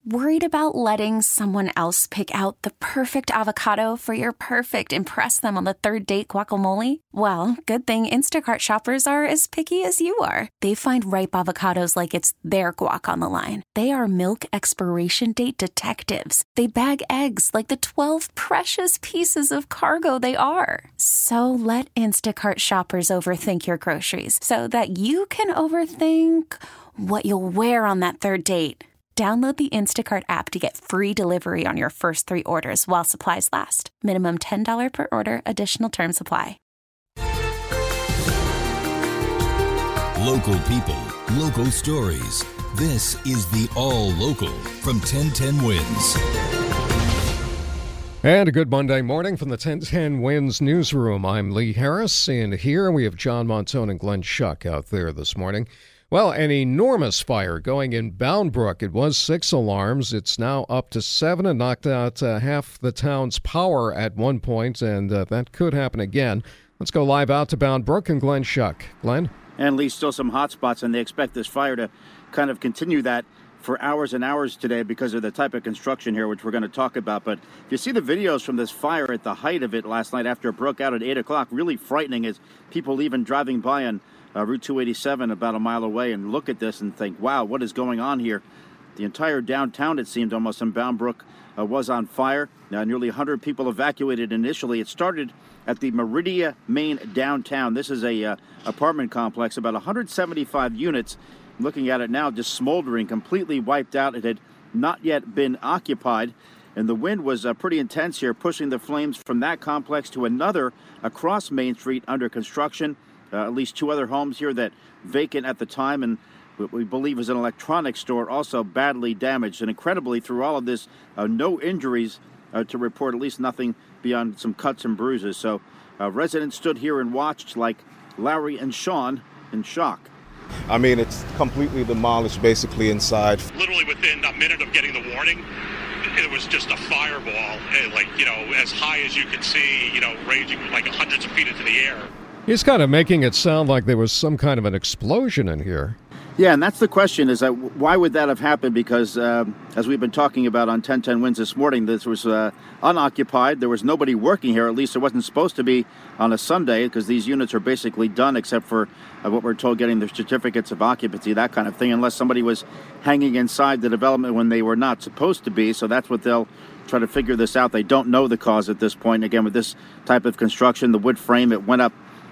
Worried about letting someone else pick out the perfect avocado for your perfect impress them on the third date guacamole? Well, good thing Instacart shoppers are as picky as you are. They find ripe avocados like it's their guac on the line. They are milk expiration date detectives. They bag eggs like the 12 precious pieces of cargo they are. So let Instacart shoppers overthink your groceries so that you can overthink what you'll wear on that third date. Download the Instacart app to get free delivery on your first 3 orders while supplies last. Minimum $10 per order. Additional terms apply. Local people, local stories. This is the All Local from 1010 Wins. And a good Monday morning from the 1010 Wins newsroom. I'm Lee Harris, and here we have John Montone and Glenn Schuck out there this morning. Well, an enormous fire going in Bound Brook. It was 6 alarms. It's now up to 7 and knocked out half the town's power at one point, and that could happen again. Let's go live out to Bound Brook and Glenn Schuck. Glenn? And Lee, still some hot spots, and they expect this fire to kind of continue that for hours and hours today because of the type of construction here, which we're going to talk about. But if you see the videos from this fire at the height of it last night after it broke out at 8 o'clock, really frightening as people even driving by on Route 287 about a mile away and look at this and think, wow, what is going on here? The entire downtown, it seemed, almost in Bound Brook was on fire. Nearly 100 people evacuated initially. It started at the Meridia Main downtown. This is a apartment complex, about 175 units. Looking at it now, just smoldering, completely wiped out. It had not yet been occupied. And the wind was pretty intense here, pushing the flames from that complex to another across Main Street under construction. At least 2 other homes here that vacant at the time, and what we believe is an electronics store also badly damaged. And incredibly, through all of this, no injuries to report, at least nothing beyond some cuts and bruises. So residents stood here and watched like Larry and Sean in shock. I mean, it's completely demolished basically inside. Literally within a minute of getting the warning, it was just a fireball, as high as you could see, raging like hundreds of feet into the air. He's kind of making it sound like there was some kind of an explosion in here. Yeah, and that's the question, is why would that have happened? Because as we've been talking about on 1010 Wins this morning, this was unoccupied. There was nobody working here. At least it wasn't supposed to be on a Sunday, because these units are basically done except for what we're told, getting their certificates of occupancy, that kind of thing, unless somebody was hanging inside the development when they were not supposed to be. So that's what they'll try to figure this out. They don't know the cause at this point. Again, with this type of construction, the wood frame, it went up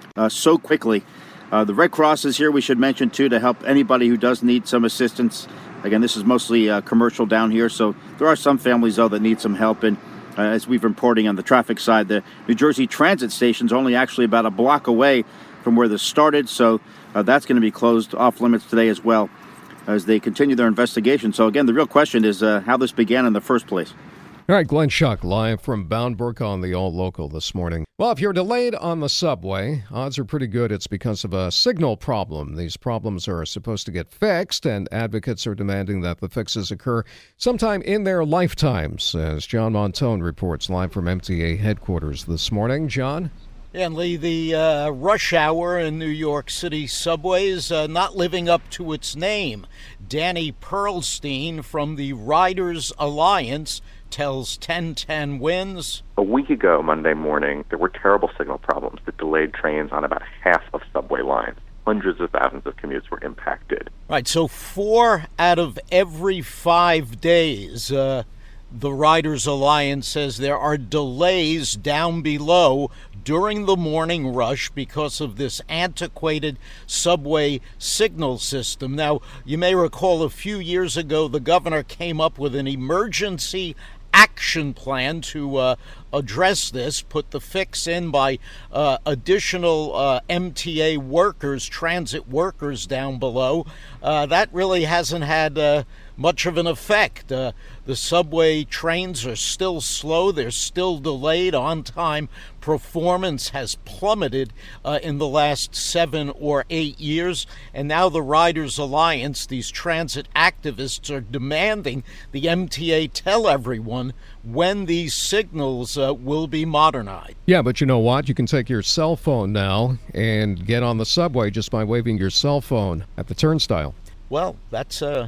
so quickly. The Red Cross is here, we should mention, too, to help anybody who does need some assistance. Again, this is mostly commercial down here, so there are some families, though, that need some help. And as we've been reporting on the traffic side, the New Jersey Transit Station is only actually about a block away from where this started, so that's going to be closed off limits today as well as they continue their investigation. So, again, the real question is how this began in the first place. All right, Glenn Schuck, live from Bound Brook on the All Local this morning. Well, if you're delayed on the subway, odds are pretty good it's because of a signal problem. These problems are supposed to get fixed, and advocates are demanding that the fixes occur sometime in their lifetimes, as John Montone reports live from MTA headquarters this morning. John? And Lee, the rush hour in New York City subways not living up to its name. Danny Perlstein from the Riders Alliance tells 1010 Wins. A week ago, Monday morning, there were terrible signal problems that delayed trains on about half of subway lines. Hundreds of thousands of commutes were impacted. Right, so 4 out of every 5 days, the Riders Alliance says there are delays down below during the morning rush because of this antiquated subway signal system. Now, you may recall a few years ago, the governor came up with an emergency action plan to address this, put the fix in by additional MTA workers, transit workers down below. That really hasn't had much of an effect. The subway trains are still slow. They're still delayed. On-time performance has plummeted in the last 7 or 8 years. And now the Riders Alliance, these transit activists, are demanding the MTA tell everyone when these signals will be modernized. Yeah, but you know what? You can take your cell phone now and get on the subway just by waving your cell phone at the turnstile. Well, that's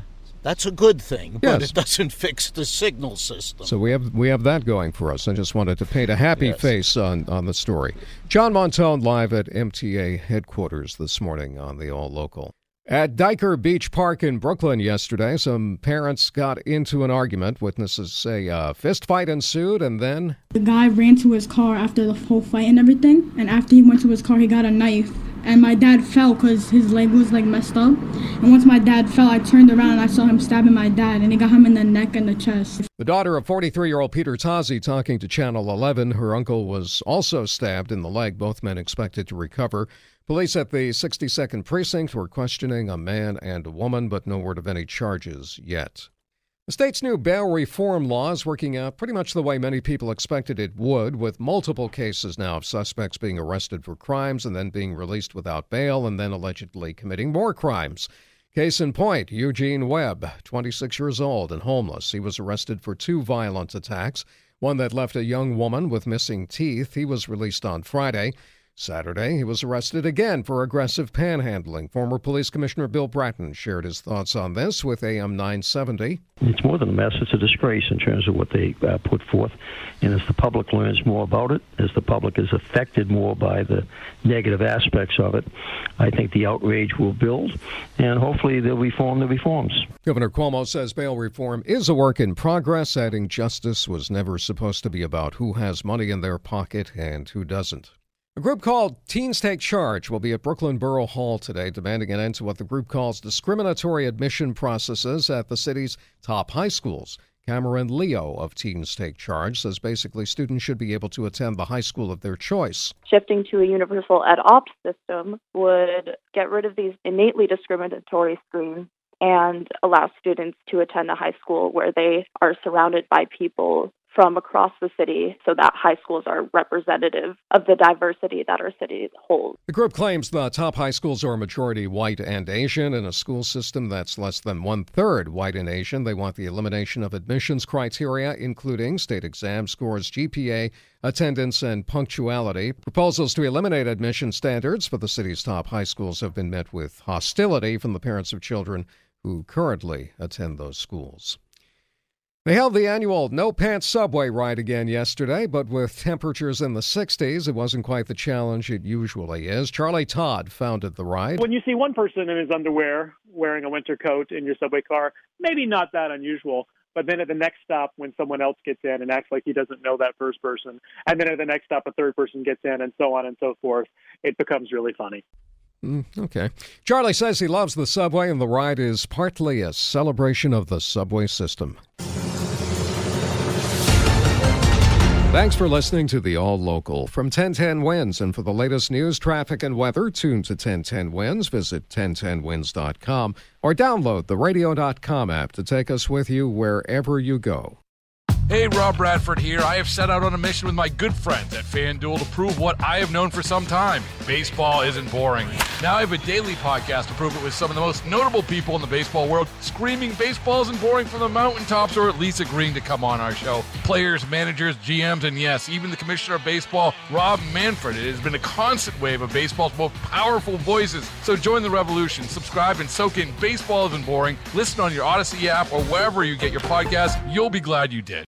That's a good thing, but Yes. it doesn't fix the signal system. So we have that going for us. I just wanted to paint a happy face on the story. John Montone live at MTA headquarters this morning on the All Local. At Diker Beach Park in Brooklyn yesterday, some parents got into an argument. Witnesses say a fist fight ensued, and then the guy ran to his car after the whole fight and everything. And after he went to his car, he got a knife. And my dad fell because his leg was messed up. And once my dad fell, I turned around and I saw him stabbing my dad, and he got him in the neck and the chest. the daughter of 43-year-old Peter Tozzi talking to Channel 11. Her uncle was also stabbed in the leg. Both men expected to recover. Police at the 62nd Precinct were questioning a man and a woman, but no word of any charges yet. The state's new bail reform law is working out pretty much the way many people expected it would, with multiple cases now of suspects being arrested for crimes and then being released without bail and then allegedly committing more crimes. Case in point, Eugene Webb, 26 years old and homeless. He was arrested for 2 violent attacks, one that left a young woman with missing teeth. He was released on Friday. Saturday, he was arrested again for aggressive panhandling. Former Police Commissioner Bill Bratton shared his thoughts on this with AM 970. It's more than a mess. It's a disgrace in terms of what they put forth. And as the public learns more about it, as the public is affected more by the negative aspects of it, I think the outrage will build, and hopefully they'll reform the reforms. Governor Cuomo says bail reform is a work in progress, adding justice was never supposed to be about who has money in their pocket and who doesn't. A group called Teens Take Charge will be at Brooklyn Borough Hall today, demanding an end to what the group calls discriminatory admission processes at the city's top high schools. Cameron Leo of Teens Take Charge says basically students should be able to attend the high school of their choice. Shifting to a universal ed opt system would get rid of these innately discriminatory screens and allow students to attend a high school where they are surrounded by people from across the city, so that high schools are representative of the diversity that our city holds. The group claims the top high schools are majority white and Asian. In a school system that's less than 1/3 white and Asian, they want the elimination of admissions criteria, including state exam scores, GPA, attendance, and punctuality. Proposals to eliminate admission standards for the city's top high schools have been met with hostility from the parents of children who currently attend those schools. They held the annual No Pants Subway ride again yesterday, but with temperatures in the 60s, it wasn't quite the challenge it usually is. Charlie Todd founded the ride. When you see one person in his underwear wearing a winter coat in your subway car, maybe not that unusual. But then at the next stop, when someone else gets in and acts like he doesn't know that first person, and then at the next stop, a third person gets in, and so on and so forth, it becomes really funny. Okay. Charlie says he loves the subway, and the ride is partly a celebration of the subway system. Thanks for listening to the All Local from 1010 Winds. And for the latest news, traffic, and weather, tune to 1010 Winds. Visit 1010winds.com or download the radio.com app to take us with you wherever you go. Hey, Rob Bradford here. I have set out on a mission with my good friends at FanDuel to prove what I have known for some time. Baseball isn't boring. Now I have a daily podcast to prove it with some of the most notable people in the baseball world, screaming baseball isn't boring from the mountaintops, or at least agreeing to come on our show. Players, managers, GMs, and yes, even the commissioner of baseball, Rob Manfred. It has been a constant wave of baseball's most powerful voices. So join the revolution. Subscribe and soak in Baseball Isn't Boring. Listen on your Odyssey app or wherever you get your podcasts. You'll be glad you did.